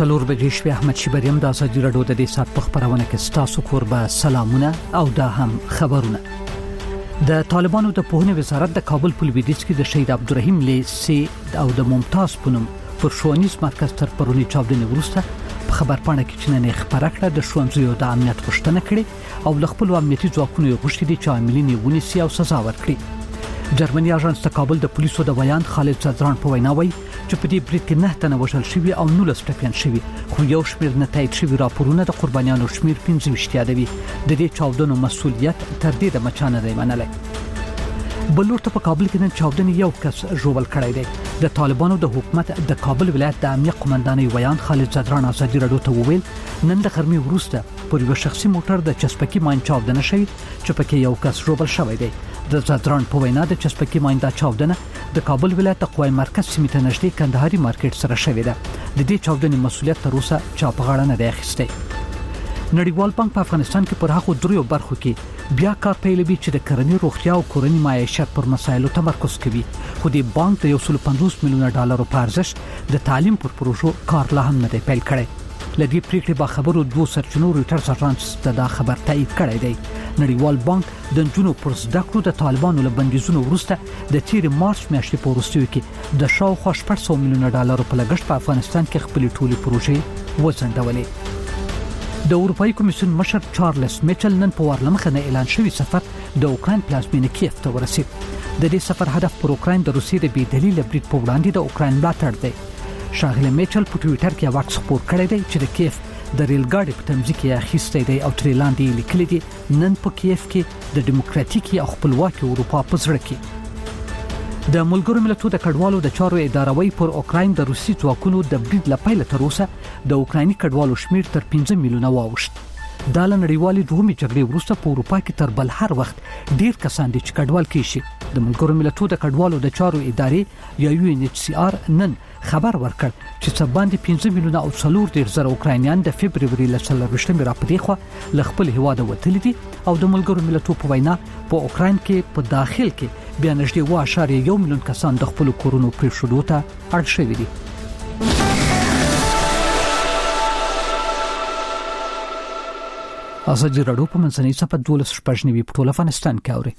څلور بجې شپې احمد شیبریم د ازادي راډیو د دې سات په خبرونه کې ستاسو کوربه سلامونه او دا هم خبرونه. د طالبانو د پوهنې وزارت د کابل په لویدیځ کې د شهید عبدالرحیم لیسي او د ممتاز پونم پر ښوونیز مرکز تر پرونی چاودنې وروسته په خبرپاڼه کې چننې خبره کړه د ښوونځیو د امنیت غوښتنه کړې او د خپل امنیتي ځواکونو غوښتنې دي چې عاملین ونیسي او سزا ورکړي. جرمني اژانس د کابل د پولیسو د بیان خالد زدران په وینا وایي چې په دې برید کې 9 تنه وژل شوي او 19 ټپیان شوي، خو یو شمېر نه تایید شوي راپورونه د قربانیانو شمېر 25 یادوي. د دې چاودنو مسؤلیت تر دې د مچانه دی منلای. بلور ته په کابل کې نن چاودنې یو کس ژوبل کړی دی. د طالبانو د حکومت د کابل ولایت د امنیت قومندانۍ ویان خالد زدران ازادي راډیو ته وویل نن د غرمې وروسته پر یو شخصي موټر د چسپکي ماین چاودنه شوې چې پکې یو کس ژوبل شوی دی. د زدران په وینا د چسپکي ماین د چاودنه د کابل ولایت د قوای مرکز سیمې ته نږدې کندهاري مارکیټ سره شوې ده. د دې چاودنې مسؤلیت تر اوسه چا په غاړه نه دی اخیستی. نړیوال بانک په افغانستان کې پر هغو دریو برخو کې بیا کار پیلوي چې د کرنې روغتیا او کورنۍ معیشت پر مسایلو تمرکز کوي، خو د بانک د 150 میلیونه ډالرو په ارزښت د تعلیم پر پروژو کار لا هم نه دی پیل کړی. لدې پریکړې با خبرو دوه سرچینو رويټرز اژانس دا خبر تایید کړی دی. نړیوال بانک د جنونو پر زده کړو د طالبانو له بندیزونو وروسته د تیر مارچ میاشتې په وروستیو کې د شاوخوا 800 میلیونه ډالرو په لګښت په افغانستان کې خپل ټولې پروژې وځنډولې. د اروپאי کمیسیون مشر چارلز میچل نن په وارلمخه نه اعلان شوی سفر د اوکراین پلازمینه کیف ته ورسید. د دې سفر هدف پر اوکراین د روسیې د بې دلیل برید په وړاندې د اوکراین ملاتړ دی. شاغله میچل په ټوئیټر کې واکس خبر کړی دی چې د کیف د ریل ګاډي په تمځي کې اخیستی دی او تر لاندې لیکلی دی نن په کیف کې د دیموکراتیکي او خپلواکي اروپا په زړه کې. د ملګرو ملتونو د کډوالو د چارو ادارهوي پر اوکراین د روسي ځواکونو د برید لپاره تر اوسه د اوکرایني کډوالو شمیر تر 15 میلیونه واوښت. دا له نړیوالې دومره جګړې وروسته په اروپا کې تر بل هر وخت ډیر کسان دي چې کډوال کیشي. د ملګرو ملتونو د کډوالو د چارو ادارې یا UNHCR نن خبر ورکړ چې څه باندې 15 میلیونه او 4.0 اوکراینیان د فبرवरी ل 24 را پدې خو ل خپل هواده وتل دي او د ملګرو ملتونو په وینا په اوکراین کې په داخل کې بیا نږدې 1.1 میلیون کسان د خپل کورونو پرېښودو ته اړ شوي دي. ازادي راډیو په منځنۍ صفحه 12 شپږنیوي په ټول افغانستان کې اوري.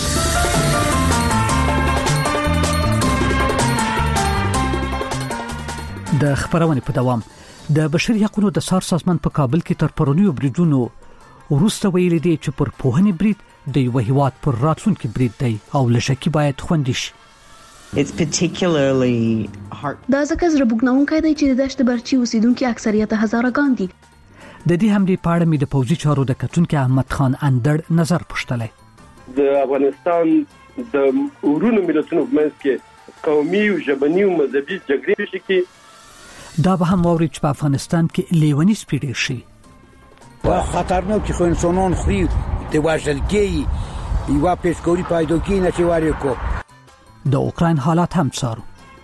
د خبرونه په دوام د بشري حقوقو د سار سازمان په کابل کې تر پرونیو بریدونو وروسته ویل دي چې پر پوهنې برید د یو هیواد پر راتلونکي برید دی او لشکې باید خوندي شي. It's particularly hard. دا ځکه زړه بوږنونکی دی چې د دشت برچی اوسیدونکو اکثریت هزارګان دي. د دې حملې په اړه مې د پوځي چارو د کتونکو احمد خان اندړ نظر پوښتلی. د افغانستان د ورونو ملتونو منځ کې قومي او ژبني او مذهبي جګړې شي دا به هم ووري چې په افغانستان کې لیونی سپیډ شي. وا خطرناک خو انسانان خوري د وژلګي یو پیشګوري پیدا کینې چې واره کو. د اوکراین حالات هم څارو.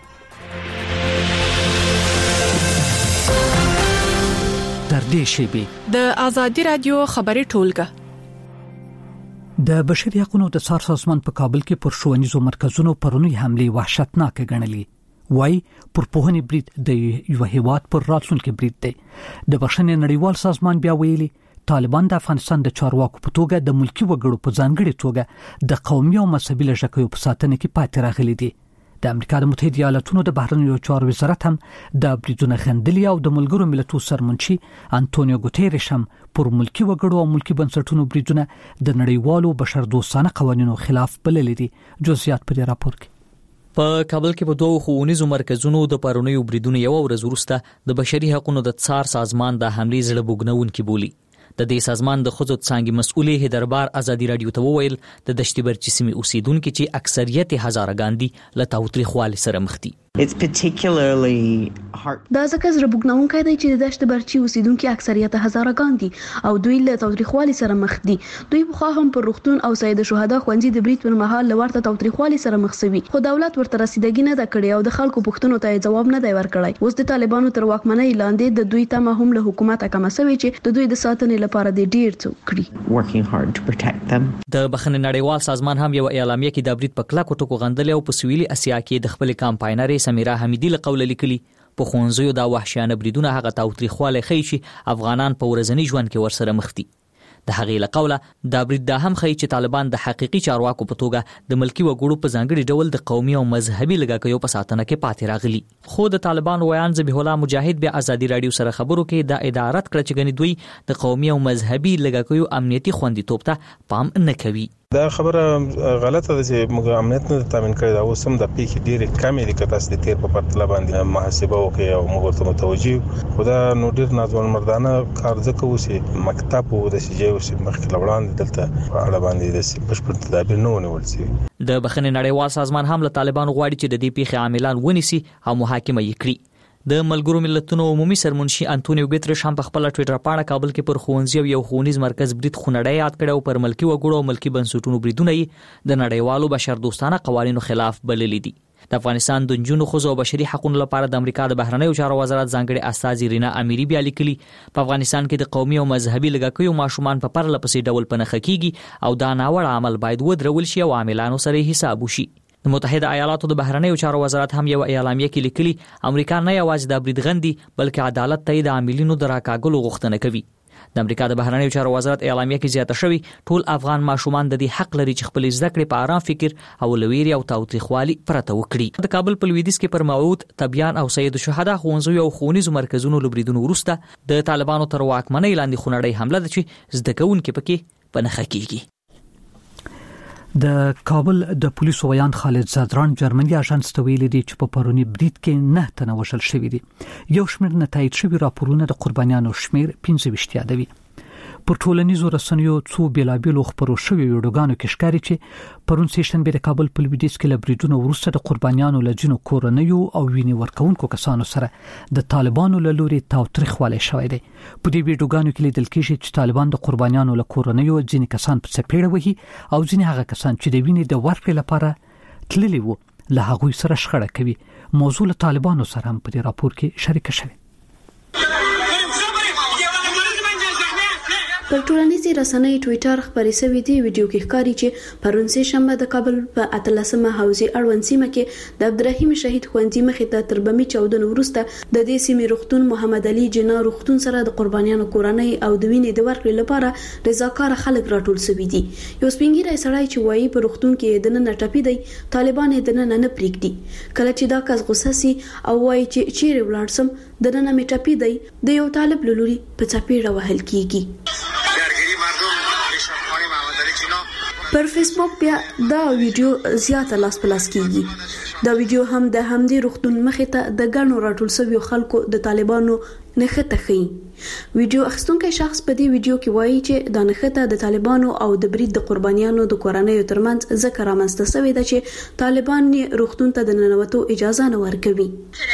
تر دې شی د ازادي رادیو خبري ټولګه د بشري حقوقو د سار سازمان په کابل کې پر ښوونیزو مرکزونو پرونی حمله وحشتناک ګڼلې. وای پر پوهنې برید د یو هیواد پر راتلونکي برید دی. د بشري نړیوال سازمان بیا ویلي طالبان د افغانستان د چارواکو په توګه د ملکی وګړو په ځانګړي توګه د قومي او مذهبي لږکیو په ساتنه کې پاتې راغلي دي. د امریکا د متحده ایالاتونو د بهرنیو چارو وزارت هم د بریدونو غندلي او د ملګرو ملتونو سرمنشي انټونیو ګوتيريش هم پر ملکی وګړو او ملکی بنسټونو بریدونه د نړیوالو بشردوستانه قوانینو خلاف بللي دي. جزئیات په راپور کې. په کابل کې په دوه ښوونیزو مرکزونو د پرونیو بریدونو یو ورځ وروسته د بشري حقوقو د څار سازمان د حملې زړه بوږنونکي بولی. د دې سازمان د خود څنګه مسؤلې هدربار ازادي رادیو ته وویل د دشتي برچی سیمې اوسیدونکو چې اکثریت هزارګان دي له تاوتریخوالي سره مخ دي. It's particularly hard. دا ځکه زړه بوږنونکی دی چې د دشت برچی اوسیدونکو اکثریت هزارګان دي او دوی له تاوتریخوالي سره مخ دي. دوی په خوا هم پر روغتون او سید شهدا خوندې د برید پر مهال لورته تاوتریخوالي سره مخ شوي، خو دولت ورته رسیدګي نه کړي او د خلکو پوښتنو ته جواب نه دی ورکړی. اوس د طالبانو تر واکمنۍ لاندې د دوی تمه هم له حکومت کم شوی چې د دوی د ساتنې لپاره د ډیر څه کړی. Working hard to protect them. د بخښنې نړیوال سازمان هم یو اعلامیه کې د برید په کلکو ټکو غندل او په سویلي اسیا کې د خپل کمپاینر سمیرا حمیدی له قوله لیکلي په ښوونځیو دا وحشیانه بریدونه هغه تاوتریخوالی ښیي چې افغانان په ورځني ژوند کې ورسره مخ دي. د هغې له قوله دا برید دا هم ښیي چې طالبان د حقیقي چارواکو په توګه د ملکي وګړو په ځانګړي ډول د قومي او مذهبي لږکیو په ساتنه کې پاتې راغلي. خو د طالبان ویان ذبیح الله مجاهد بیا ازادي رادیو سره خبرو کې دا ادارت کړ چې ګنې دوی د قومي او مذهبي لږکیو امنیتي خوندیتوب ته پام نه کوي. دا خبره غلطه ده چې موږ امنیت نه تامین کړی دا اوس هم د پیښې ډېرې کمې دي که تاسو د تیر په پرتله باندې محاسبه وکړئ او موږ ورته متوجه خو دا نو ډېر ناځوانمردانه کار ځکه وشي مکتب و د سجې وشي مخکې له وړاندې دلته په اړه باندې د بشپړ تدابیر نه ونیول شوي. د بخښنې نړیوال سازمان هم له طالبانو غواړي چې د دې پیښې عاملان ونیسي او محاکمه یې کړي. د ملګرو ملتونو عمومي سرمنشي انټونیو ګوتریش هم په خپل ټوئیټر پاڼه کابل کې پر ښوونځي او یو ښوونیز مرکز برید خونړی یاد کړ او پر ملکي وګړو او ملکي بنسټونو بریدونه یې د نړیوالو بشردوستانه قوانینو خلاف بللي دي. د افغانستان د نجونو ښځو او بشري حقوقو لپاره د امریکا د بهرنیو چارو وزارت ځانګړي استاذ رینا امیری بیا لیکلي په افغانستان کې د قومي او مذهبي لږکیو ماشومان په پرله پسې ډول پنهخه کیږي او دا ناوړه عمل باید ودرول شي او عاملانو سره حساب وشي. د متحده ایالاتو د بهرنیو چارو وزارت هم یو اعلامیه کې لیکلي امریکا نه یوازې د برید غندي بلکې عدالت ته د عاملینو د راکاګلو غوښتنه کوي. د امریکا د بهرنیو چارو وزارت اعلامیه کې زیاته شوی ټول افغان ماشومان د دې حق لري چې خپل زده کړې په آرام فکر او لویری او تاوتریخوالي پرته وکړي. د کابل په لویدیځ کې پر موعود تبیان او سید الشهدا ښوونځیو او ښوونیزو مرکزونو لبریدونو وروسته د طالبانو تر واکمنۍ لاندې خونړۍ حمله ده چې زده کوونکي پکې پنهخه کیږي. د کابل د پولیسو ویان خالد زادران جرمني اژانس ته ویلي دي چې په پرونی برید کې 9 تنه وژل شوي دي. یو شمېر نتایج شوي راپورونه د قربانیانو شمېر 25 یادوي. پر ټولنیزو رسنیو څو بیلابیلو خبرو شوي ویډیوګانو کې ښکاري چې پرون سیشنبه د کابل په لویدیځ کې لبریدونو وروسته د قربانیانو لجنو کورنیو او ویني ورکونکو کسانو سره د طالبانو له لوري تاوتریخوالی شوی دی. په دې ویډیوګانو کې لیدل کېږي چې طالبان د قربانیانو له کورنیو ځینې کسان په څپېړه وهي او ځینې هغه کسان چې د وینې د ورکړې لپاره تللي وو له هغوی سره شخړه کوي. موضوع له طالبانو سره هم په دې راپور کې شریکه شوې. پر ټولنیزې رسنۍ ټوئیټر خبرې شوې دي ویډیو کې ښکاري چې پرون سه شنبه د کابل په 18مه حوزې اړوند سیمه کې د عبدالرحیم شهید ښوونځي مخې ته تر بمي چاودنو وروسته د دې سیمې روغتون محمد علي جنا روغتون سره د قربانیانو کورنۍ او د وینې د ورکړې لپاره رضاکار خلک راټول شوي دي. یو سپینګیری سړی چې وایي په روغتون کې د نن ټپي دی طالبان یې د نن نه پریږدي. کله چې دا کس غوسه سي او وایي چې چیرې ولاړ سم د نن مې ټپي دی د یو طالب لوري په چپیړه وهل کیږي. پر فیسبوک بیا دا ویډیو زیاته لاس پلاس کیږي. دا ویډیو هم د همدې روغتون مخې ته د ګڼو راټول شویو خلکو د طالبانو نښته ښيي. ویډیو اخیستونکی شخص په دې ویډیو کې وایي چې دا نښته د طالبانو او د برید د قربانیانو د کورنیو ترمنځ ځکه رامنځته شوې ده چې طالبان روغتون ته د ننوتو اجازه نه ورکوي.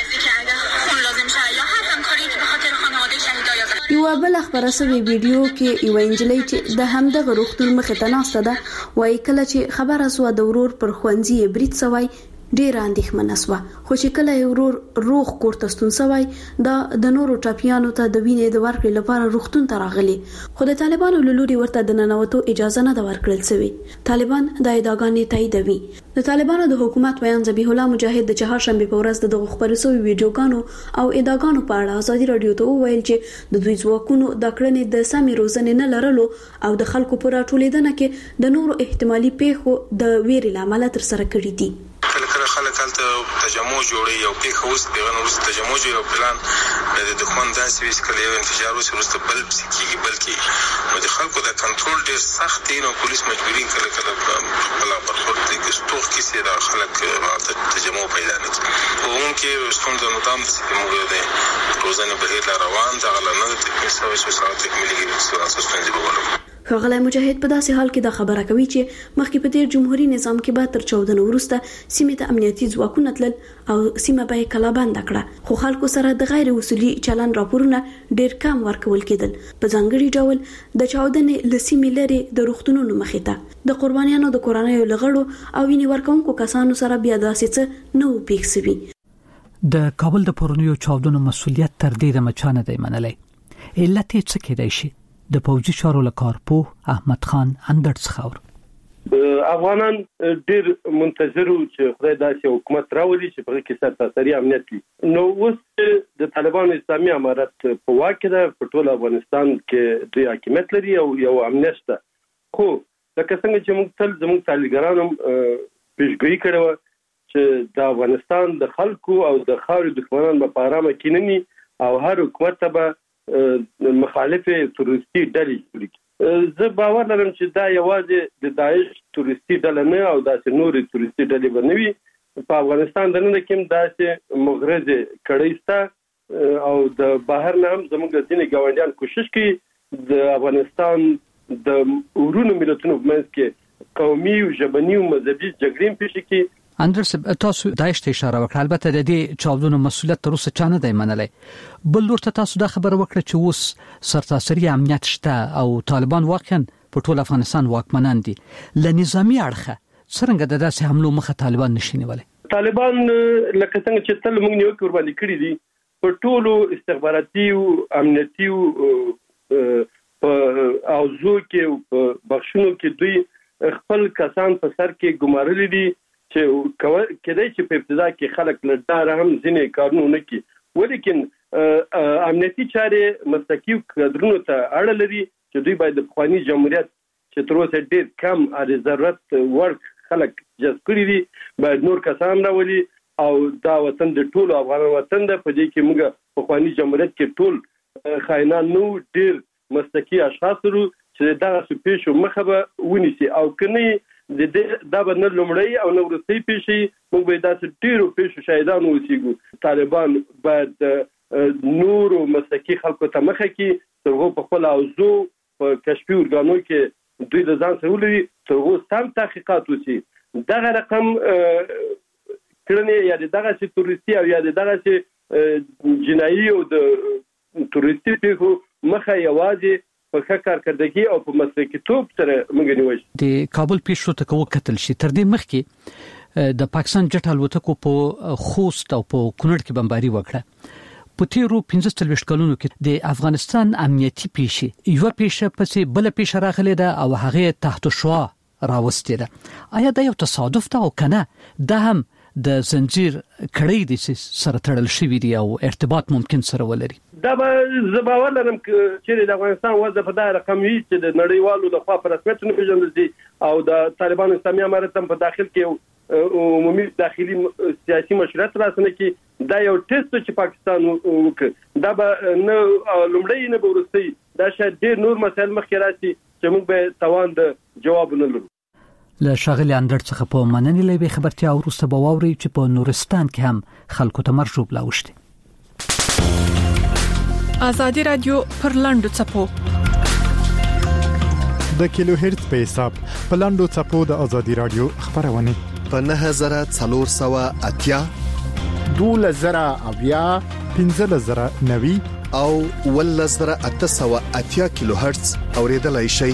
یو بل خبره سوي ویډیو کې یو انجلۍ چې د همدغه روغتون مخې ته ناسته ده وایي کله چې خبره سو د ورور پر ښوونځي برید سوی ډیر اندېښمنه سوه خو چې کله یو ورور روغ کور ته ستون سوی دا د نورو ټاپیانو ته د وینې د ورکړې لپاره روغتون ته راغلي خو د طالبانو له لوري ورته د ننوتو اجازه نه ده ورکړل شوې. طالبان د ادعاګانې تاییدوي. د طالبانو د حکومت ویان ذبیح الله مجاهد د چهارشنبه په ورځ د خبرو شوی ویډیوګانو او ادعاګانو په اړه ازادي رادیو ته وویل چې د دوی ځواکونو د کړنې د سمې روزنې نه لرلو او د خلکو پر راټولېدنه کې د نورو احتمالي پیښو د ویرې لامل تر سره کړی دي. خلک هلته تجمع جوړي او پیښه اوس پیغام وروسته تجمع جوړي او پلان د دښمن داسې ویس کله یو انفجار وروسته بل کېږي بلکې نو د خلکو د کنټرول ډېر سخت دی نو پولیس مجبوري کله خپل برخورد د ستوخ کیسې د خلک تجمع پیدا نه کړي. په عموم کې ستونزه نو تام د موږ د روزانه بهیر روان ده غل نه تکمیل شوی چې ساعت تکمیلي ستونزې وګورم. ښاغلی مجاهد په داسې حال کې دا خبره کوي چې مخکې په تیر جمهوریت نظام کې به تر 14 وروسته سیمې ته امنیتي ځواکونه تلل او سیمه به یې کلا بنده کړه خو خلکو سره د غیر اصولي چلن راپورونه ډیر کم ورکول کېدل. په ځانګړي ډول د چاودنې له سیمې لري د روغتونونو مخې ته د قربانیانو د کورنیو لغړو او وینې ورکونکو کسانو سره بیا داسې څه نه و پېښ شوي. د کابل د پرونیو چاودنو مسؤلیت تر دې د مچانه دی منلی. علت یې څه کېدای شي؟ د پوځي چارو له کارپوه احمد خان اندړ څخه افغانان ډېر منتظر وو چې خدای داسې حکومت راولي چې په کې سرتاسري امنیت وي. نو اوس د طالبانو اسلامي امارت په واک کې ده، په ټول افغانستان کې دوی حاکمیت لري او یو امنیت شته. خو لکه څنګه چې موږ تل زموږ طالبانو پیشګویي کړې وه چې د افغانستان د خلکو او د خاورې دښمنان به په ارامه کینني او هر حکومت ته به مخالفې تروریستي ډلې جوړې کړي. زه باور لرم چې دا یوازې د داعش تروریستي ډله نه او داسې نورې تروریستي ډلې به نه وي. په افغانستان دننه کې هم داسې مغرضې کړۍ شته او د بهر نه هم زموږ ځینې ګاونډیان کوشش کوي د افغانستان د ورونو ملتونو په منځ کې قومي او ژبني او مذهبي جګړې پیښې کړي. اندرس تاسو داعش ته اشاره وکړه، البته د دې چاودنو مسؤلیت تر اوسه چا نه دی منلی. بل لور ته تاسو دا خبره وکړه چې اوس سرتاسري امنیت شته او طالبان واقعا په ټول افغانستان واکمنان دي. له نظامی اړخه څنګه د داسې حملو مخه طالبان نشي نیولی؟ طالبان لکه څنګه چې تل موږ نیوکې ورباندې کړې دي، په ټولو استخباراتي او امنیتي او زو کې بخښونو کې دوی خپل کسان په سر کې ګمارلي دي چې کېدای چې په ابتدا کې خلک له ډاره هم ځینې کارونه نه کوي، ولیکن امنیتي چارې مسلکي کادرونو ته اړه لري چې دوی باید د پخواني جمهوریت چې تر اوسه ډېر کم اړ ضرورت وړ خلک جذب کړي دي باید نور کسان راولي او دا وطن د ټولو افغانانو وطن ده. په دې کې موږ پخواني جمهوریت کې ټول خاینان نو ډېر مسلکي اشخاص لرو چې دغه پیښو مخه به ونیسي او کني دا به نه لومړی او نه وروستۍ پیښې، موږ به داسې ډېرو پیښو شاهدان اوسېږو. طالبان باید نورو مسلکي خلکو ته مخه کړي، تر هغو په خپل اوضاع په کشفي ارګانو کې دوی د ځان سره ولري، تر هغو سم تحقیقات وشي. دغه رقم کړنې یا د دغسې تروریستي او یا د دغسې جنایي او د تروریستي پیښو مخه یوازې په ښه کارکردګي او په مسلکیتوب سره موږ نیول. د کابل پیښو ته وکتل شي، تر دې مخکې د پاکستان جټ الوتکو په خوست او په کونړ کې بمباري وکړه. په تیرو 15 کلونو کې د افغانستان امنیتي پیښې یو پیښه پسې بل پیښه راغلې ده او هغه تحت شوا راوستې ده. آیا دا یو تصادف ده او کنه دا هم د زنجیر کړۍ د سره تړل شوی دی او ارتباط ممکن سره ولري؟ دا به زه باور لرم چې د افغانستان وضع په دا رقم وي چې د نړیوالو لخوا په رسمیت نه پیژندل شي او د طالبانو اسلامي امارت هم په داخل کې عمومي داخلي سیاسي مشروعیت راسنه کې دا یو ټیسټ چې پاکستان وکړ، دا به نه لومړی نه ورسته، دا شاید ډېر نور مسایل مخکې راشي چې موږ به توان د جواب نه لرو. له شاغلي اندر څخه په مننې لوي خبرتیا وروسته به واوري چې په نورستان کې هم خلکو ته مرجوب لاوشتي. آزادي رادیو پر لاندو چپو د کیلو هرتز په حساب په لاندو چپو د آزادي رادیو خبرونه په 9480 2000 1590 او 1880 کیلو هرتز اوریدلای شئ.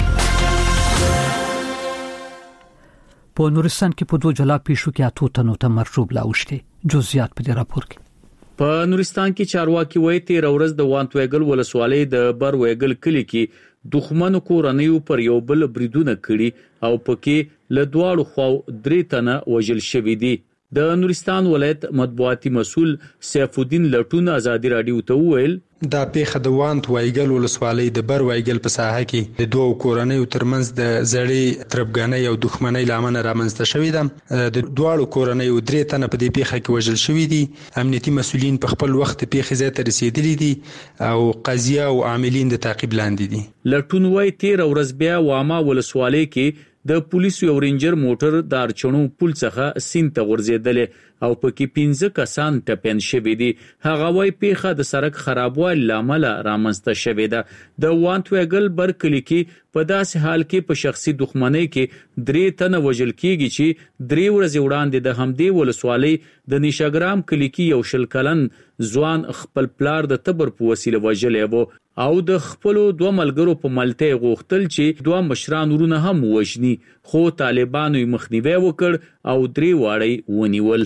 په نورستان کې په دوه جلا پیښو کې اتو تنو ته مرجوب لاوشتي. جزئیات په دې راپور کې. په نورستان کې چارواکي وایي 13 ورځ د وانتویګل ولسوالۍ د برویګل کلی کې دښمنو کورنیو پر یو بل بریدونه کړي او پکې له دواړو خواو 3 تنه وژل شوي دي. د نورستان ولایت مطبوعاتي مسؤل سیف الدین لټون آزادي رادیو ته وویل دا پیښه د وانت وایګل ولسوالۍ د بر وایګل په ساحه کې د دوه کورنیو ترمنځ د زړې تربګانۍ او دښمنۍ لامل رامنځته شوې ده. د دواړو کورنیو 3 تنه په دې پیښه کې وژل شوي دي. امنیتي مسؤلین په خپل وخت پیښې ځای ته رسیدلي دي او قضیه او عاملین د تعقیب لاندې دي. لټون وایي 13 ورځ بیا وامه ولسوالۍ کې د پولیسو یو رینجر موټر د ارچنو پل څخه سین ته ورزیدل او پکې 15 کسان ټپین شوي دي. هغه وایي پیښه د سړک خرابوالي لامل رامنځته شوې ده. د وانتویګل برکلی کې په داسې حال کې په شخصي دښمنۍ کې 3 تنه وژل کېږي چې 3 ورځې وړاندې د همدې ولسوالۍ د نشاګرام کلی کې یو 20 کلن ځوان خپل پلار د تبر په وسیله وژلی و او د خپل دوه ملګرو په ملته غوښتل چې دوه مشران ورونه هم وژني، خو طالبانو یې مخنیوي وکړ او 3 واړی ونیول.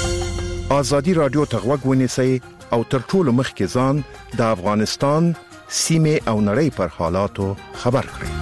آزادي رادیو ته غوږ ونیسئ او تر ټولو مخکې ځان د افغانستان سیمه او نړۍ پر حالاتو خبر کړي.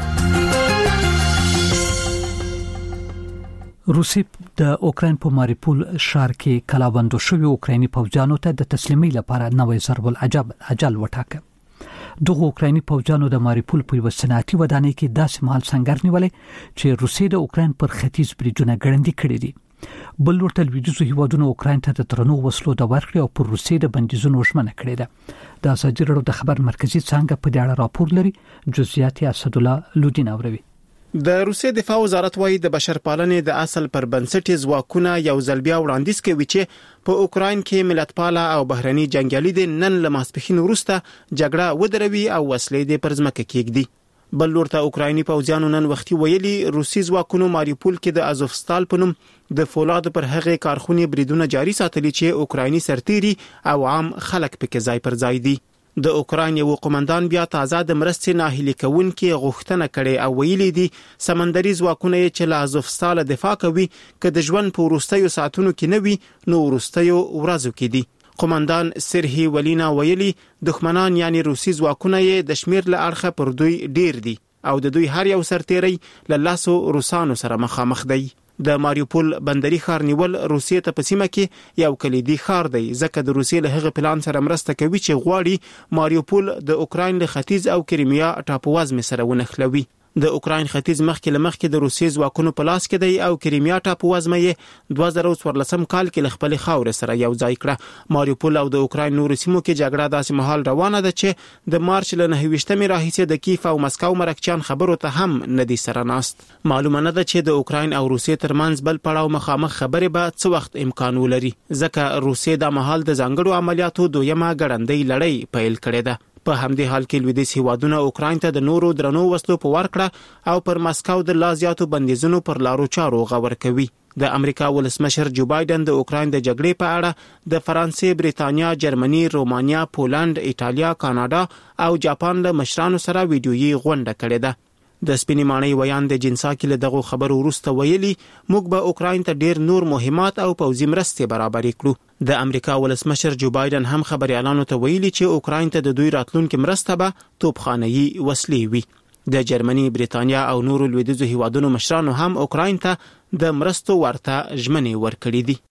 روسیې د اوکراین په ماریپول ښار کې کلابندو شوی اوکرایني پوځیانو ته د تسلیمۍ لپاره نوې ضرب العجل وټاکه. دغه اوکرایني پوځیانو د ماریپول په یو صنعتي ودانۍ کې داسې مهال څنګه نیولې چې روسیې د اوکراین پر ختیځ بریجونه ګړندي کړي دي. بل ورته لویدیځو هیوادونو اوکراین ته د درنو وسلو د ورکړې او پر روسیې د بندیزونو ژمنه کړې ده. د ازادي راډیو د خبر مرکزی څنګه په دې اړه راپور لري. جزئیات اسدالله لودین اوروي. د روسیې دفاع وزارت وايي د بشرپالنې د اصل پر بنسټ ځواکونه یو ځل بیا وړاندیز کوي چې په اوکراین کې ملتپاله او بهرني جنگیالي د نن له ماسپښین وروسته جګړه ودروي او وسلې د پرځمکه کېږدي. بل ورته اوکرایني پوځیانو نن وختي ویلي روسي ځواکونو ماریپول کې د ازوفستال په نوم د فولاد پر هغه کارخونې بریدونه جاري ساتلي چې اوکرایني سرتيري او عام خلک پکې ځای پر ځای دي. د اوکراین یو قومندان بیا تازه د مرستې ناهیلي کوونکې غوښتنه کړې او ویلي دي سمندري ځواکونه چې له ازوفستال دفاع کوي که د ژوند په وروستیو ساعتونو کې نه وي نو وروستیو ورځو کې دي. قومندان سرهی ولینا ویلي دښمنان یعنی روسي ځواکونه یې د شمیر له اړخه پر دوی ډیر دي او د دوی هر یو سرتیری له لاسو روسانو سره مخامخ دی. د ماریوپول بندري ښار نیول روسیې ته په سیمه کې یو کلیدي ښار دی ځکه د روسیې له هغه پلان سره مرسته کوي چې غواړي ماریوپول د اوکراین له ختیځ او کریمیا ټاپووزمې سره ونښلوي. د اوکراین ختیځ مخکې د روسیې ځواکونو په لاس کې دی او کریمیا ټاپووزمه یې 2014 کال کې له خپل خاور سره یو ځای کړه. ماریوپول او د اوکراین نورو سیمو کې جګړه داسې مهال روانه ده چې د مارچ له 29مې راهیسې د کیف او مسکو مرکچیان خبرو ته هم ندي سره ناست. معلومه نه ده چې د اوکراین او روسیې ترمنځ بل پړاو مخامخ خبرې به څه وخت امکان ولري ځکه روسیې د مهال د ځانګړو عملیاتو دویمه ګړندۍ لړۍ پیل کړې ده. په همدې حال کې لویدیځ هیوادونه اوکراین ته د نورو درنو وسلو په ورکړه او پر مسکو د لا زیاتو بندیزونو پر لارو چارو غور کوي. د امریکا ولسمشر جو بایدن د اوکراین د جګړې په اړه د فرانسې، بریتانیا، جرمني، رومانیا، پولند، ایټالیا، کاناډا او جاپان له مشرانو سره ویډیويي غونډه کړې ده. د سپینې ماڼۍ ویان د جنساکي له دغه خبرو وروسته ویلي موږ به اوکراین ته ډیر نور مهمات او پوځي مرستې برابرې کړو. د امریکا ولسمشر جو بایدن هم خبريالانو ته ویلي چې اوکراین ته د دوی راتلونکو مرسته به توپخانه‌يي وسلې وي. د جرمني، بریتانیا او نورو لویدیځو هیوادونو مشرانو هم اوکراین ته د مرستو ورته ژمنې ورکړې دي.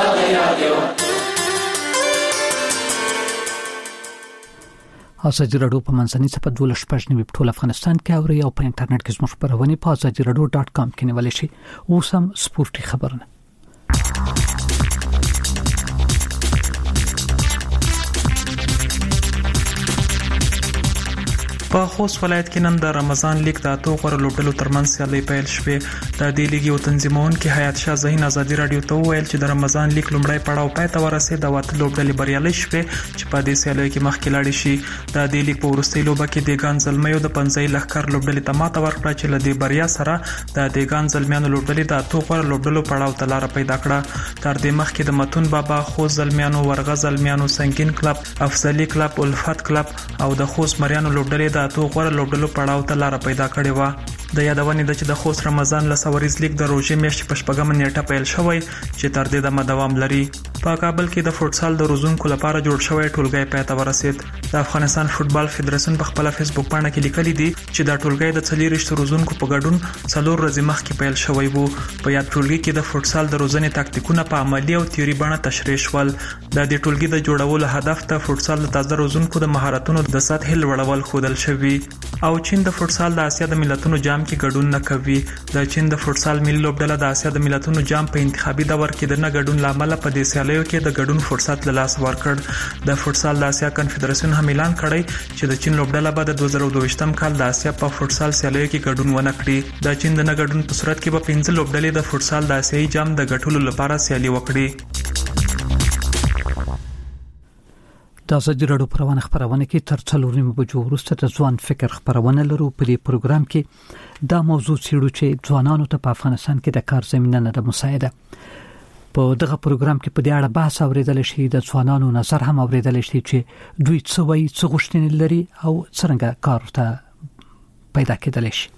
ازادي راډیو په منځني صفحه 12 ټول افغانستان کې اوري او په انټرنیټ کې زموږ خبرونه په azadiradio.com کې نیول شي. اوس هم سپورتي خبرونه. په خوست ولایت کې نن د رمضان لیگ د اتو غوړ لوبډلو ترمنځ سیالي پیل شوه. د دې لیگ یو تنظیمونکي حیات شاه زهین ازادي رادیو ته ویل چې د رمضان لیگ لومړی پړاو پای ته ورسېد او اتو لوبډلې بریالي شوه چې په دې سیالي کې مخکې لاړې شي. د دې لیگ په وروستي لوبه کې دیګان زلمیو د 15 لخر لوبډلې ته ماته ورکړه چې له دې بریا سره د دیګان زلمیانو لوبډلې د اتو غوړ لوبډلو پړاو ته لار پیدا کړه. تر دې مخکې د متون بابا، خوست زلمیانو، ورغه زلمیانو، سنگین کلب، افضلی کلب، الفت کلب او د خوست مریانو لوبډلې د اتو غوړ لوبډلو پړاو ته لار پیدا کړې و. د یادونې د چې د خوست رمضان لسوریز لیگ د روزې میاشتې په شپږمه نیټه پیل شوی چې تر دې د دوام لري. په کابل کې د فوټسال د روزونکو لپاره جوړ شوی ټولګي پای ته ورسید. د افغانستان فوتبال فدراسیون په خپل فیسبوک باندې کې لیکلي دي چې دا ټولګي د 40 روزونکو په ګډون 4 ورځې مخکې پیل شوی وو. په یاد ټولګي کې د فوټسال د روزنې تاکتیکونه په عملی او تیوري باندې تشریح شول. د دې ټولګي د جوړولو هدف د فوټسال د تازه روزونکو د مهارتونو د سطح لوړول خودل شوی. او چین د فوټسال د اسیا د ملتونو جام کې ګډون نه کوي. د چین د فوټسال ملي لوبډله د اسیا د ملتونو جام په انتخابي دور کې د نه ګډون لامل په دې سیالیو کې د ګډون فرصت له لاس ورکړ. د فوټسال د اسیا کنفدراسیون هم اعلان کړی چې د چین لوبډله به د 2022م کال د اسیا په فوټسال سیالیو کې ګډون ونه کړي. د چین د نه ګډون په صورت کې به 15 لوبډلې د فوټسال د اسیایي جام د ګټلو لپاره سیالي وکړي. د ازادي راډیو پروانه خبرونه کې تر 4 بجو وروسته د ځوان فکر خبرونه لرو. په دې پروګرام کې دا موضوع څېړو چې ځوانانو ته په افغانستان کې د کار زمينه نه ده مساعده. په دغه پروګرام کې په دې اړه بحث اوریدل شي، د ځوانانو نظر هم اوریدل شي چې دوی څه وایي، څه غوښتنې لري او څنګه کار ته پیدا کېدل شي.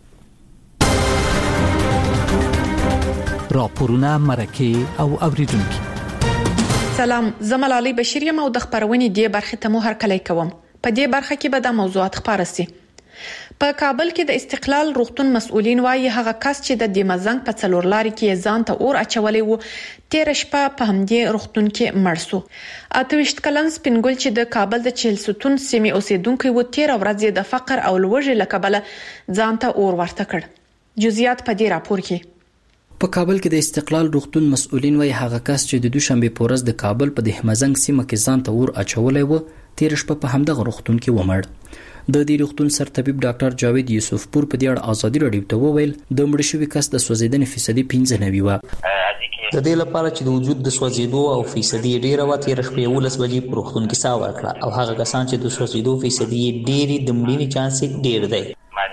راپورونه، مرکه او اوریدونکو. سلام، زه ملالۍ بشیر یم او د خبرونې دی برخه ته مو هرکلی کوم. په دې برخه کې به د موضوعات خبره سي. په کابل کې د استقلال روغتون مسؤلین وايي هغه کس چې د دمزنګ په څلور لاري کې ځان ته اور اچولې وو تیر شپه په همدې روغتون کې مړ شو. 28 کلن سپینګل چې د کابل د چهلستون سیمې اوسیدونکو و تیر ورځ د فقر او لوږې لکبله ځان ته اور ورته کړ. جزئیات په دې راپور کې. په کابل کې د استقلال روغتون مسؤلین وايي هغه کس چې د دوشنبه په ورځ د کابل په دمزنګ سیمه کې ځان ته اور اچولې وو تیر شپه په همدغه روغتون کې ومړ. د دې روغتون سرطبيب ډاکټر جاوید یوسف پور په دې اړه ازادي راډیو ته وویل د مړ شوی کس د سوځیدنې فیصدي 15 و. د دې لپاره چې د وجود د سوځیدو او فیصدي ډیره و تیر شپه 11 بجې په روغتون کې سا ورکړه او هغه کسان چې د سوځیدو فیصدي ډیری د مړینې چانس ډیر دی.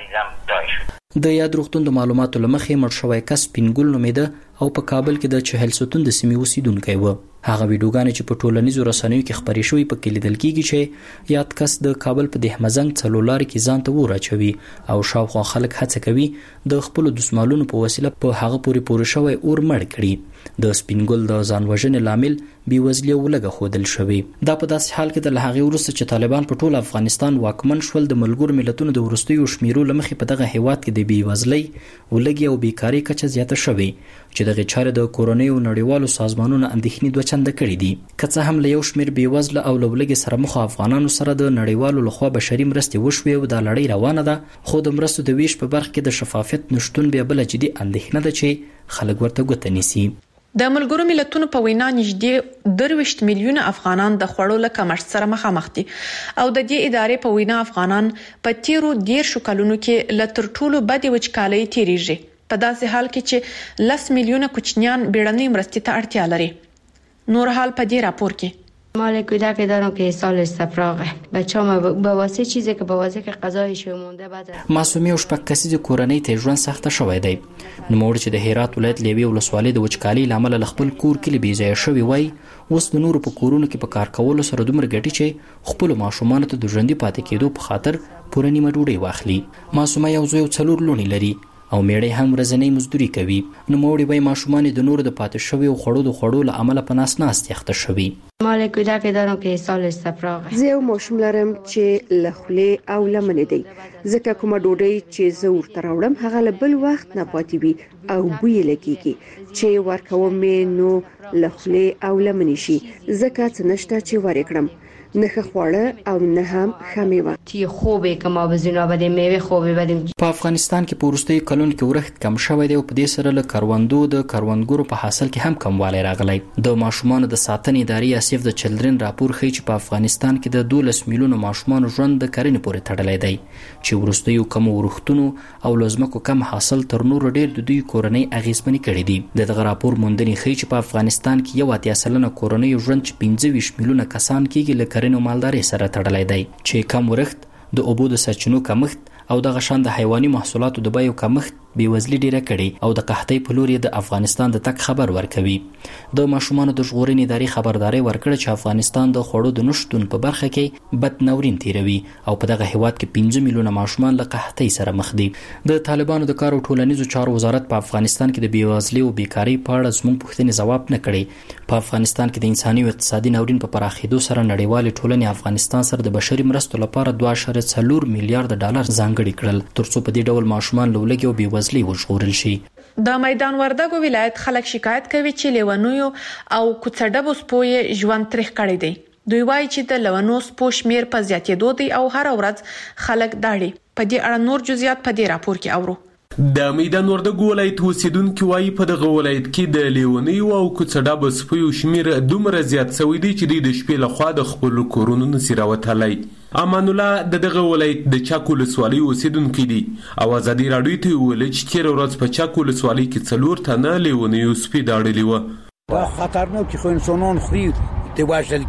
د یاد روغتون د معلوماتو لمخې مړ شوی کس پینګل نومېده او په کابل کې د چهلستون د سیمې اوسیدونکی و. هغه ویډیوګانې چې په ټولنیزو رسنیو کې خبرې شوې په کې لیدل کېږي چې یاد کس د کابل په دمزنګ څلور لاري کې ځان ته اور اچوي او شاوخوا خلک هڅه کوي د خپل دسمالونو په وسیله په هغه پورې شوی اور مړ کړي. د سپینګل د ځان وژنې لامل بیوزلي او لږه خودل شوی. دا په داسې حال کې د لهغې وروسته چې طالبان په ټول افغانستان واکمن شول د ملګرو ملتونو د وروستیو شمیرو لمخې په دغه هیواد کې د بیوزلۍ ولګي او بیکاری کچه زیاته شوې چې دغه چارې د کورونی او نړیوالو سازمانونو اندېښنې دوه چنده کړې دي. که څه هم له یو شمیر بیوزله او لولګي سره مخ افغانانو سره د نړیوالو لخوا بشري مرستې وشوي او د لړۍ روانه ده خو د مرستو د ویش په برخه کې د شفافیت نشټون بیا بل جدي اندېښنه ده چې خلک ورته ګوته نیسي. د ملګرو ملتونو په وینا نږدې 23 میلیونه افغانان د خوړو له کمښت سره مخامخ دي او د دې ادارې په وینا افغانان په تیرو 10 کلونو کې له تر ټولو بدې وچکالۍ تیریږي په داسې حال کې چې 10 میلیونه کوچنیان بیړنۍ مرستې ته اړتیا لري. نور حال په دې راپور کې. مال کودک دارم که سال استفراغه بچه‌ها به واسه چیزی که به واسه که غذایش مونده بعد معصومه او شپږ کسیزه کورنۍ ته ژوند سخته شوی دی. نو موږ چې د هرات ولایت لیوي ولسوالۍ د وچکالۍ لامل خپل کور کې بې ځای شوی وای اوس د نورو په کورونو کې په کار کولو سره دومره ګټي چې خپل ماشومان ته د ژوندۍ پاتې کېدو په خاطر پوره نیمه ډوډۍ واخلي. معصومه یو زوی او 4 لونی لري او میړی هم ورځنی مزدوري کوي. نو موړي وای ماشومان د نور د پاتې شوی او خړو له عمله په ناس یخته شوی. مال کودک دارم که سال استفراغه زه یو ماشوم لرم چې لخلې او لمنې دی ځکه کومه ډوډۍ چې زه ورته راوړم هغه له بل وخت نه پاتې وي او بوی لګیږي چې ورکوم نو لخلې او لمنې شي ځکه څه نشته چې ورکړم نه خواړه او نه هم خمیوه تی خوبه کما بزینا بده میوه خوبه بدیم. په افغانستان کې په وروستیو کلونو کې ورښت کم شوی دی او په دې سره له کروندو د کروندګرو په حاصل کې هم کموالی راغلی. د ماشومانو د ساتنې ادارې یا سیف د چلډرن راپور ښیي چې په افغانستان کې د 12 میلیونو ماشومانو ژوند د کرنې پورې تړلی دی چې وروستیو کم ورښتونو او لزمکو کم حاصل تر نورو ډیر د دوی کورنۍ اغیزمنې کړې دي. دغه راپور موندنې ښیي چې په افغانستان کې 80% کورنۍ ژوند چې 25 میلیونه کسان کېږي له کرنې او مالدارۍ سره تړلی دی چې کم ورښت د اوبو د سرچینو کمښت او د غشان د حیواني محصولاتو د بیو کمښت بیوزلي ډیره کړي او د قحطۍ په لور د افغانستان د تک خبر ورکوي. د ماشومانو د ژغورنې ادارې خبرداري ورکړه چې افغانستان د خوړو د نشټون په برخه کې بد ناورین تیروي او په دغه هیواد کې 15 میلیونه ماشومان له قحطۍ سره مخ دي. د طالبانو د کار او ټولنیزو چارو وزارت په افغانستان کې د بیوزلۍ او بیکاری په اړه زموږ پوښتنې ځواب نه کړي. په افغانستان کې د انساني او اقتصادي ناورین په پراخېدو سره نړیوال ټولنې افغانستان سره د بشري مرستو لپاره 2.4 میلیارډ ډالر ځانګړي کړل ترڅو په دې ډول ماشومان له لوږې او بیوزلۍ وژغورل شي. د میدان وردګو ولایت خلک شکایت کوي چې لیونیو او کوڅډبو سپوی ژوند تریخ کړی دی. دوی وایي چې د لیونو سپو شمیر په زیاتېدو دی او هر ورځ خلک داړي. په دې اړه نور جزئیات په دې راپور کې اورو. د میدان وردګو ولایت اوسیدونکو وایي په دغه ولایت کې د لیونیو او کوڅډبو سپو شمیر دومره زیات شوی دی چې د شپې لخوا د خپل کورونو نسی راوتلی. امان الله دغه ولایت د چاکو ولسوالۍ اوسیدونکو دي او ازادي راډیو ته ویل چې تیر ورځ په چاکو ولسوالۍ کې 4 تنه لیونیو سپي داړلي و. با خطرناک خو انسانان خوري د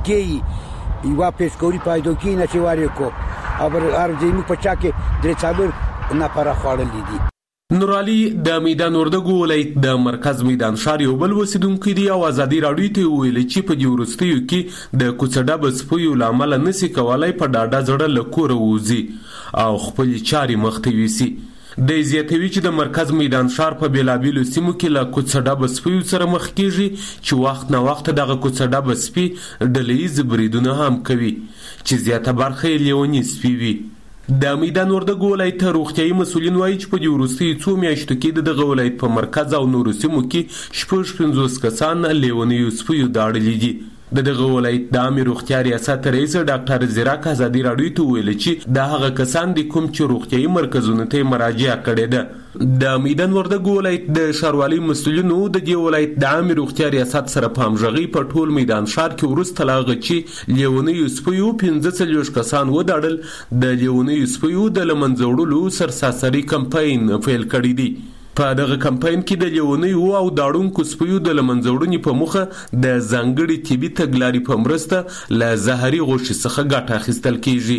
واژلګي یو پیشګوري پیدا کینې چې واره کو ابر ارجینو په چاکه درې څلور نفر خوړلې دي. نورالي د میدان وردګو ولایت د مرکز میدان شهر یو بل اوسیدونکو دي او ازادي راډیو ته ویل چې په دې وروستیو کې د کوڅډبو سپیو لامل نسی کولای په ډاډه زړه له کوره وځي او خپل چاري مخته ویسي. د زیاتوي چې د مرکز میدان شهر په بیلابیلو سیمو کې له کوڅډه بسپیو سره مخ کیږي چې وخت نه وخت دغه کوڅډه بسپی ډلهیز بریدونه هم کوي چې زیاته برخه یې لیونی سپی وي. د میدان وردګو ولایت روغتیايي مسؤلین وایي چې په دې وروستیو څو میاشتو کې د دغه ولایت په مرکز او نورو سیمو کې 50 کسان لیونیو سپیو داړلي دي. د دغه ولایت د عامه روغتیا ریاست رئیس ډاکټر زیراک ازادي راډیو ته ویل چې دا هغه کسان دي کوم چې روغتیايي مرکزونو ته مراجعه کړې ده. د میدان وردګو ولایت د ښاروالۍ مسؤلینو د دې ولایت د عامه روغتیا ریاست سره په همغږۍ په ټول میدان ښار کې وروسته له هغه چې لیونیو سپیو 45 کسان وداړل د لیونیو سپیو د له منځه وړلو سرساسري کمپاین پیل کړی دی. په دغه کمپاین کې د لیونیو او داړونکو سپیو د له منځه وړنې په موخه د ځانګړي طبي تګلارې په مرسته له زهري غوښې څخه ګټه اخیستل کیږي.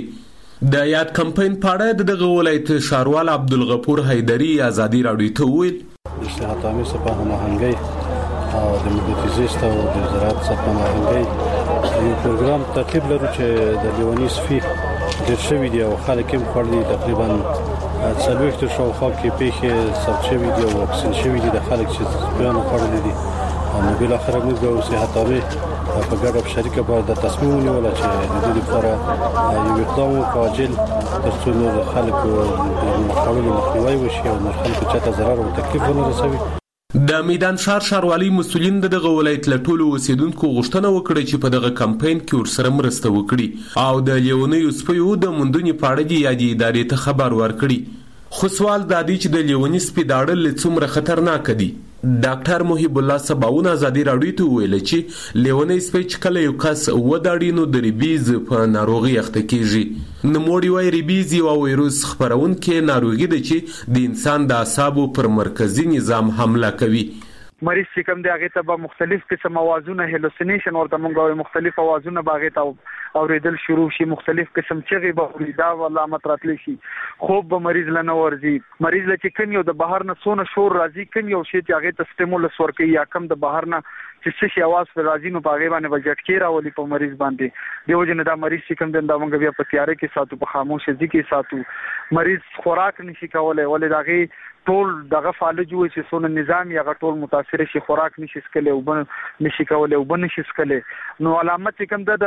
د یاد کمپاین په اړه دغه ولایت ښاروال عبدالغفور حیدري ازادي راډیو ته وویل د صحت عامه څخه هماهنګۍ او د مدیریت زیست او د زراعت څخه هماهنګۍ یو پروګرام ترتیب لرو چې د لیونی سپي ډېر شوي دي او خلک یې خوړلي تقریبا 40 شاوخوا کې پیښې ثبت شوي دي او واکسین شوي دي د خلک چې سپیانو خوړلي دي. نو بل اخر موږ د صحت عامه په ګډه شریکه باید د تصمیم ونیول چې د دې لپاره یو اقدام وکړل ترڅو نور خلکو د خپلو مخنیوي وشي او نور خلکو چاته ضرر او تکلیف ونه رسوي. د میدان ښار ښاروالۍ مسؤلین د دغه ولایت له ټولو اوسیدونکو غوښتنه وکړه چې په دغه کمپاین کې ورسره مرسته وکړي او د لیونیو سپیو د موندنې په اړه د یادې ادارې ته خبر ورکړي. خو سوال دا دی چې د لیوني سپي داړل څومره خطرناک دي. ډاکټر محب الله سباون ازادي راډیو ته ویل چې لیونی سپی چې کله یو کس وداړي نو د ریبیز په ناروغي اخته کیږي. نوموړي وايي ریبیز یو وایروس خپرونکې ناروغي ده چې د انسان د اعصابو پر مرکزي نظام حمله کوي. مریض چې کوم دی هغه ته به مختلف قسم اوازونه هلوسینیشن ورته مونږ مختلف اوازونه باغې ته اوریدل شروع شي مختلف قسم چغې به اوریدا علامت راتلی شي خوب به مریض لنه ورځي مریض چې کوم یو د بهر نه سونه شور راځي کوم یو شی چې هغه ته سټیمولس ورکوي یا کوم د بهر نه چې څه شي आवाज پر راځي نو باغې باندې بجټکی راولي په مریض باندې دیو جن دا مریض چې کوم دا مونږ بیا په تیارې کې ساتو په خاموش ځای کې ساتو مریض خوراک نشي کولای ولې داغه ټول دغه فعالج وي چې سونه نظام یا ټول متاثر شي خوراک نشي سکلې او بن نشي کولای او بن نشي سکلې نو علامت کوم د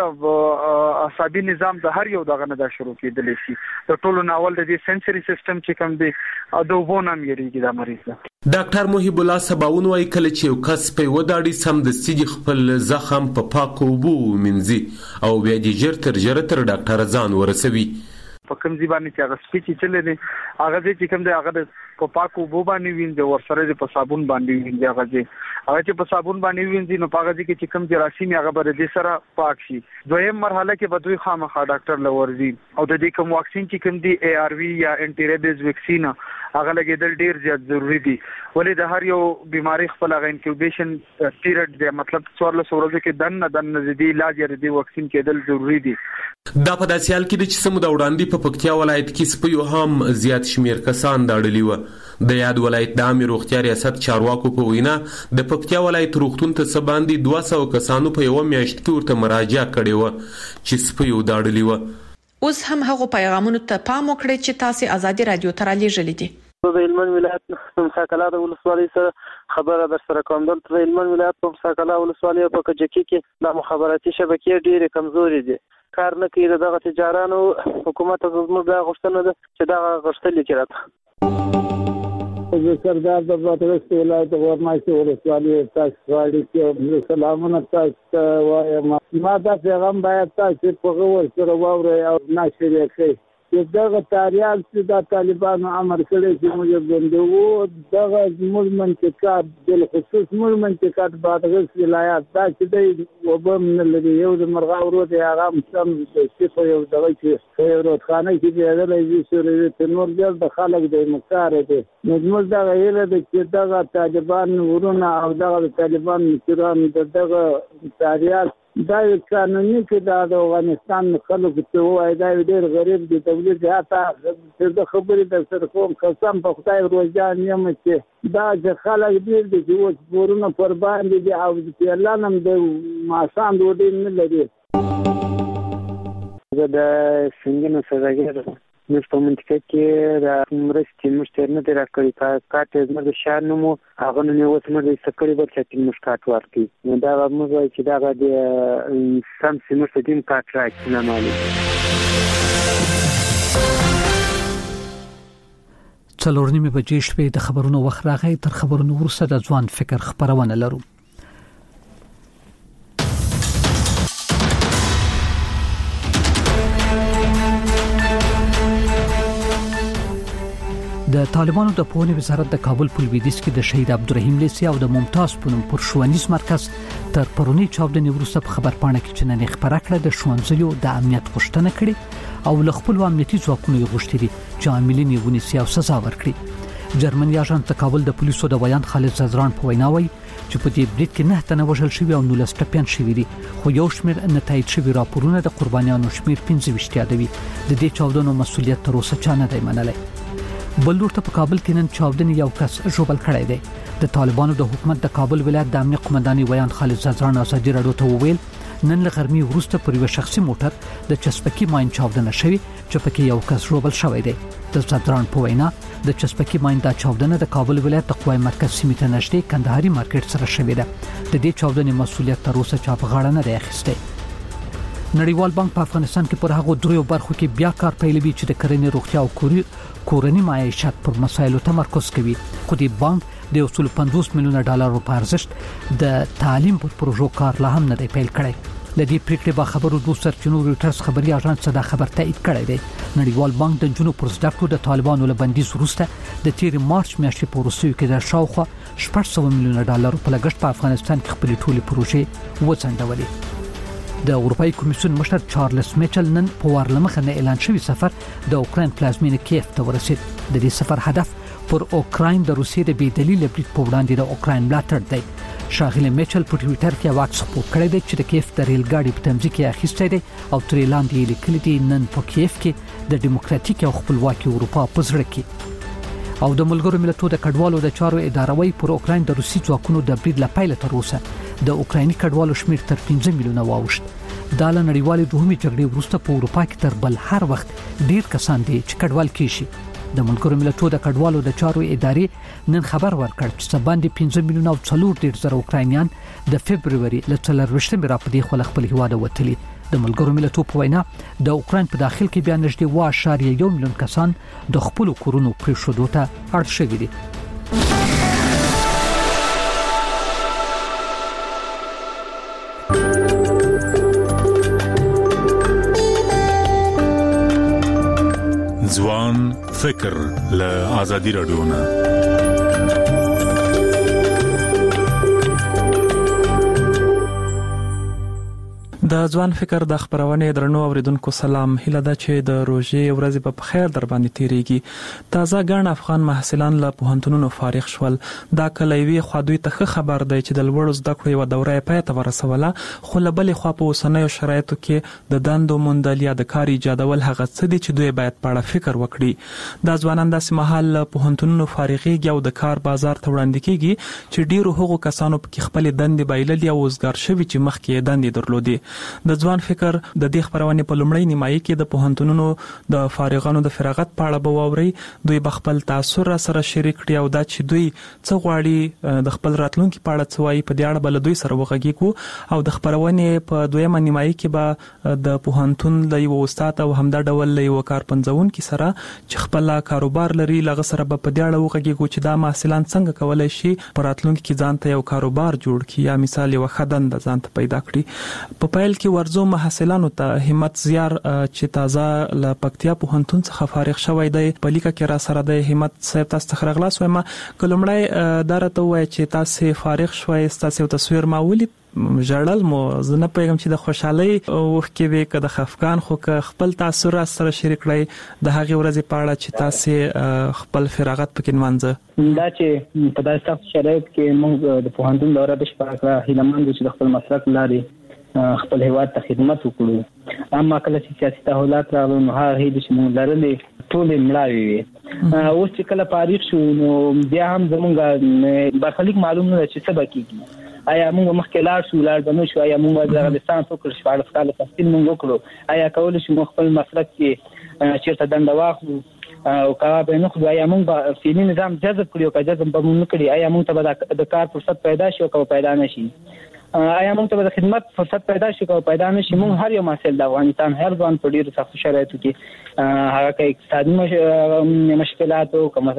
اعصابي نظام د هر یو دغه نه دا شروع کېدلی شي د ټولو ناول د سنسوري سیستم چې کوم دی د وبونم یریږي دا مریض. ډاکټر محب الله سباون وايي کله چې یو کس په وداړي سم د سیج خپل زخم په پاکو اوبو منځي او بیا د ژر تر ډاکټر ځان ورسوي. په کوم ځای باندې چې هغه سپیچ چلې دي هغه چې کوم دی هغه په پاکو اوبو باندې وینځي ورسره په صابون باندې وینځي هغه چې په صابون باندې وینځي نو هغه چې کوم جراثیم هغه بر دې سره پاک شي. دویم مرحله کې به دوی خامخا ډاکټر لورځي او د دې کوم واکسین چې کوم دی ARV یا انټي ریبیز ویکسین هغه لګیدل ډیر زیات ضروری دي ولې د هر یو بیماری خپل هغه انکیوبیشن پیریډ دی مطلب 14 ورځې کې دن زیدي علاج یا د واکسین کېدل ضروری دي. دا په داسې حال کې چې سمو د وړاندې په پکتیا ولایت کې سپیو هم زیات شمیر کسان داړلي و. د یاد ولایت د عامه روغتیا ریاست چارواکو په وینا د پکتیا ولایت روغتون ته سباندي 200 کسانو په یو میاشت کې ورته مراجعه کړې و چې سپیو داړلي و. اوس هم هغه پیغامونو ته پام وکړئ چې تاسو ازادي رادیو ته رالیږلې دي. د هلمند ولایت مساکلا د ولسوالۍ سره خبره در سره کوم د هلمند ولایت په مساکلا ولسوالۍ په کجکی کې د مخابراتي شبکې ډېرې کمزوري دي کار نه کوي دغه تجارانو حکومت زموږ د غوښتنه ده چې دا غوښتل کړي. د سردار د بطرس ولایت ورمایي ولسوالۍ تاسو غواړي سلامونه تاسو وایم ما دا پیغام باید تاسو په غوړ سره واوري او ناشر کړئ چې دغه تاریخ چې د طالبانو امر کړی چې موږ بندو دغه زموږ منطقه بل خصوص موږ منطقه بادغیس ولایت دا چې د وبم نه لري یو د مرغاورو د هغه سم چې یو دغه چې یو روخانه کې دی د سوري تنور د خلک د مکار دي نو موږ دا غیر د چې دغه طالبان ورونه او دغه طالبان مشران دغه تاریخ دا قانوني کې د افغانستان خلکو ته وایي دا ډېر غریب دي تولید حتی د خبرې د سر کوم قسم په خدای روزان یم چې دا چې خلک ډېر دي چې اوس پورونه پر باندې دي او چې الله نم د ماسان ډوډۍ نه لري. زه د سنګینو سوداګر موږ په منطقه کې را مرستې موږ ته نه دی راکړی کاټ زموږ د شان نومو هغه نو اوس موږ د سکري بل چې موږ کاټ ورکړي دا موږ وایي چې دا د سم سیمه ته دیم کاټ راځي نه مالي څلور نیمه بجې شپې د خبرونو وخت راغی. تر خبرونو وروسته د ځوان فکر خبرونه لرو. د طالبانو د پوهنې وزارت د کابل په لویدیځ کې د شهید عبدالرحیم لیسي او د ممتاز پونم پر ښوونیز مرکز تر پرونی چاودنې وروسته په خبرپاڼه کې چننې خبره کړه د ښوونځیو د امنیت غوښتنه کړې او له خپل امنیتي ځواکونو غوښتي دي چې عاملین یې ونیسي او سزا ورکړي. جرمني اژانس د کابل د پولیسو د بیان خالد ززران په وینا وایي چې په دې برید کې 9 تنه وژل شوي او 19 ټپيان شوي دي، خو یو شمېر نتایج شوي راپورونه د قربانیانو شمېر 25 یادوي. د دې چاودنو مسؤلیت تر اوسه چا نه دی منلی. بل ورته په کابل کې نن چاودنې یو کس ژوبل کړی دی. د طالبانو د حکومت د کابل ولایت د امنیت قومنداني ویان خالد ززران ازادي راډیو ته وویل نن له غرمې وروسته پر یو شخصي موټر د چسپکی ماین چاودنه شوې چې پکې یو کس ژوبل شوی دی. د ززران په وینا د چسپکی ماین د چاودنه د کابل ولایت د قوای مرکز سیمې ته نږدې کندهاري مارکیټ سره شوې ده. د دې چاودنې مسؤلیت تر اوسه چا په غاړه نه دی اخیستی. نړیوال بانک په افغانستان کې پر هغو دریو برخو کې بیا کار پیلوي چې د کرنې روغتیا او کورنی معیشت پر مسایلو تمرکز کوي. خو د بانک د 50 میلیونه ډالرو په ارزښت د تعلیم پر پروژو کار لا هم نه دی پیل کړی. لدی پریکړې با خبرو د سرچینو رويټرز خبري اژانس دا خبر تایید کړی دی. نړیوال بانک د جنوب پر زدکړو د طالبانو له بندیز وروسته د تیر مارچ میاشتې په روسیو کې د شاوخوا 400 میلیونه ډالرو په لګښت په افغانستان کې خپل ټولي پروژې وڅنډولې. د اروپאי کمیسیون مشر چارلز میچل نن په وارلمخه نه اعلان شوی سفر د اوکراین پلازمینه کیف ته ورسید. د دې سفر هدف پر اوکراین د روسیې د بې دلیل برید په وړاندې د اوکراین ملاتړ دی. شاغله میچل په ټوئیټر کې واکس خبر کړی دی چې د کیف د ریل ګاډي په تمځي کې اخیسته دی او تر لاندې لیکلي دي نن په کیف کې د دیموکراتیک او خپلواکي اروپا په زړه کې. او د ملګرو ملتونو د کډوالو د چارو اداروي پر اوکراین د روسي ځواکونو د برید لپاره تر اوسه د اوکرایني کډوالو شمیر تر 15 میلیونه واوښت. دا له نړیوالې دوهمې جګړې وروسته په اروپا کې تر بل هر وخت ډیر کسان دي چې کډوال کیشي. د ملګرو ملتونو د کډوالو د چارو ادارې نن خبر ورکړ چې باندې 15 میلیونه او 4.0 اوکراینیان د فبرवरी له 24 را په دې خپل خپل هیواد وتلي. د ملګرو ملتونو په وینا د اوکراین په داخل کې بیا نږدې 1.1 میلیون کسان د خپل کورونو پریښودو ته اړ شوي دي. ځوان فکر له آزادي رادیو نه د ځوان فکر د خبرونه درنو اوریدونکو سلام. هیله ده چې د روزي ورځې په خیر در باندې تیریږي. تازه ګڼ افغان محصلان له پوهنتونونو فارغ شول. دا کلیوي خودوی ته خبر دی چې د لوړ زده کړو یو دوره پای ته ورسوله، خو له بلې خوا په اوسنیو شرایطو کې د دندو موندل یا د کار ایجادول هغه څه دي چې دوی باید په اړه فکر وکړي. دا ځوانان داسې مهال له پوهنتونونو فارغيږي او د کار بازار ته وړاندې کیږي چې ډیرو هغو کسانو په خپل دندې بایللې او وزګار شوي چې مخکې دندې درلودي. د ځوان فکر د دې خبرونه په لومړی نیمایي کې د پوهنتونونو د فارغانو د فراغت په اړه بووري. دوی بخپل تاثر سره شریک کړي او دا چې دوی څه غواړي د خپل راتلونکو په اړه څه وایي په دې اړه بل دوی سره وغږیږو او د خبرونه په دویمه نیمایي کې به د پوهنتون له یو استاد او همدا ډول له یو کارپنځون کې سره چې خپل کاروبار لري لغه سره به په دې اړه وغږیږو چې دا محصلان څنګه کولای شي په راتلونکو کې ځان ته یو کاروبار جوړ کړي یا مثال یو خدند ځان ته پیدا کړي. په پیل کې ورزو محصلانو ته همت زیار چې تازه ل پکتیا پوهنتون څخه فارغ شوی دی په لیکه کې را سره د همت صاحب تاسو ته خلاص وایم. کلمړی درته وای چې تاسو فارغ شوي تاسو تصویر ما ولید ژړل مو زنه پیغام چې د خوشحالي وخت کې کده خفقان خو خپل تاثر سره شریک کړئ د هغه ورځې په اړه چې تاسو خپل فراغت پکې منځه دا چې په داسې شرایط کې موږ د پوهنتون دوره د شپږه هیلمند چې خپل مسلک لري خپل هیواد ته خدمت وکړو. اما کله چې سیاسي تحولات راغلل نو هغه هیڅ چې موږ لرلې ټول ملاوي وي. اوس چې کله فارغ شو نو بیا هم زمونږ برخلیک معلوم نه چې څه بکیږي. آیا موږ مخکې لاړ شو لاړ بنو شو آیا موږ د لسان فکر شوال خپل تفصیل موږ وکړو آیا کول شو خپل مسلک کې چیرته دنده واخلو او کا به نو خو آیا موږ فعلی نظام جذب کړو که جذب به موږ کړی آیا موږ ته د کار فرصت پیدا شي او پیدا نشي آیا موږ ته د خدمت فرصت پیدا شي او پیدا نشي موږ هر یو مسل د افغانستان هر ځوان په ډیرو سخت شرایطو کې هغه کې اقتصادي مشکلات او